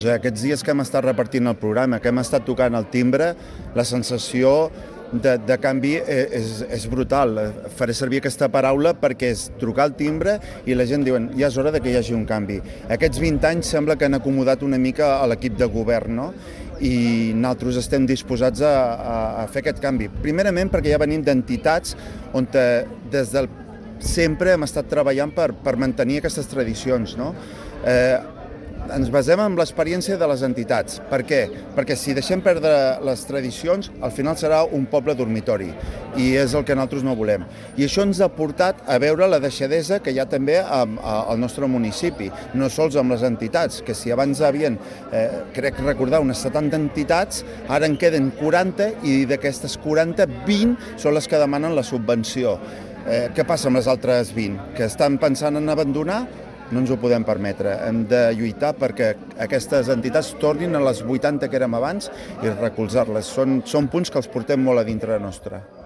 Aquests dies que hem estat repartint el programa, que hem estat tocant el timbre, la sensació de canvi és brutal. Faré servir aquesta paraula perquè és trucar al timbre i la gent diuen ja és hora que hi hagi un canvi. Aquests 20 anys sembla que han acomodat una mica a l'equip de govern, no? I nosaltres estem disposats a fer aquest canvi. Primerament perquè ja venim d'entitats on des del sempre hem estat treballant per mantenir aquestes tradicions, no? Ens basem en l'experiència de les entitats. Per què? Perquè si deixem perdre les tradicions, al final serà un poble dormitori, i és el que nosaltres no volem. I això ens ha portat a veure la deixadesa que hi ha també al nostre municipi, no sols amb les entitats, que si abans hi havia, crec recordar, unes 70 entitats, ara en queden 40, i d'aquestes 40, 20 són les que demanen la subvenció. Què passa amb les altres 20? Que estan pensant en abandonar? No ens ho podem permetre. Hem de lluitar perquè aquestes entitats tornin a les 80 que érem abans i recolzar-les. Són punts que els portem molt a dintre nostre.